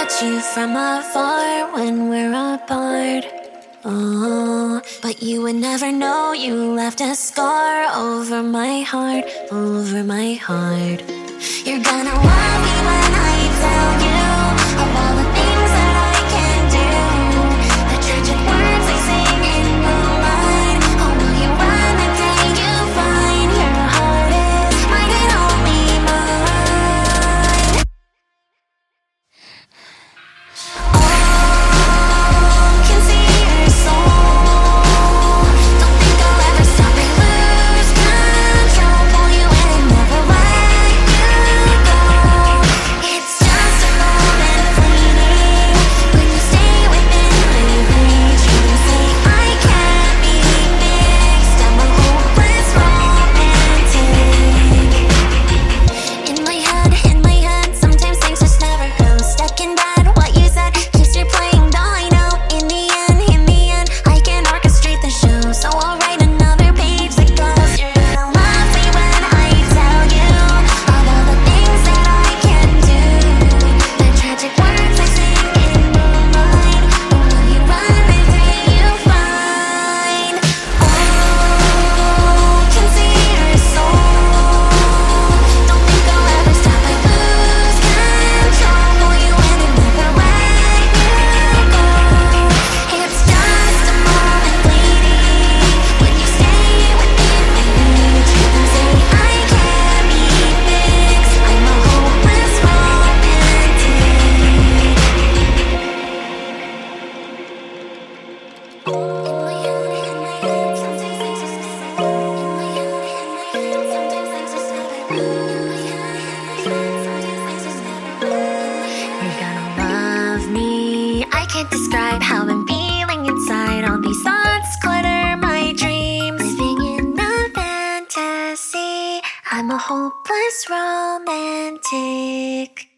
watch you from afar when we're apart. Oh, but you would never know you left a scar over my heart, over my heart. You're gonna love me when I tell you of all the things that I can do, the tragic words I sing in moonlight. Oh, will you run the day you find your heart is mine and only mine? Oh, can see your soul. Don't think I'll ever stop or lose control. Pull you in and never let you go. It's just a moment fleeting when you stay within my reach. You can say I can't be fixed. I'm a hopeless romantic. In my head, sometimes things just never go. Stuck in bed, what you said keeps replaying, though I know in the end, I can orchestrate the show. So I'll write another page that goes, you're gonna love me when I tell you of all the things that I can do, the tragic words I sing in moonlight. Oh, will you run the day you find? Oh, can see your soul. Don't think I'll ever stop or lose control. Pull you in and never let you go. It's just a moment fleeting when you stay within my reach. You can say I can't be fixed. I'm a hopeless romantic. In my head, sometimes things just never. In my head, sometimes things just never. You're gonna love me. I can't describe how I'm feeling inside. All these thoughts clutter my dreams. Living in a fantasy. I'm a hopeless romantic.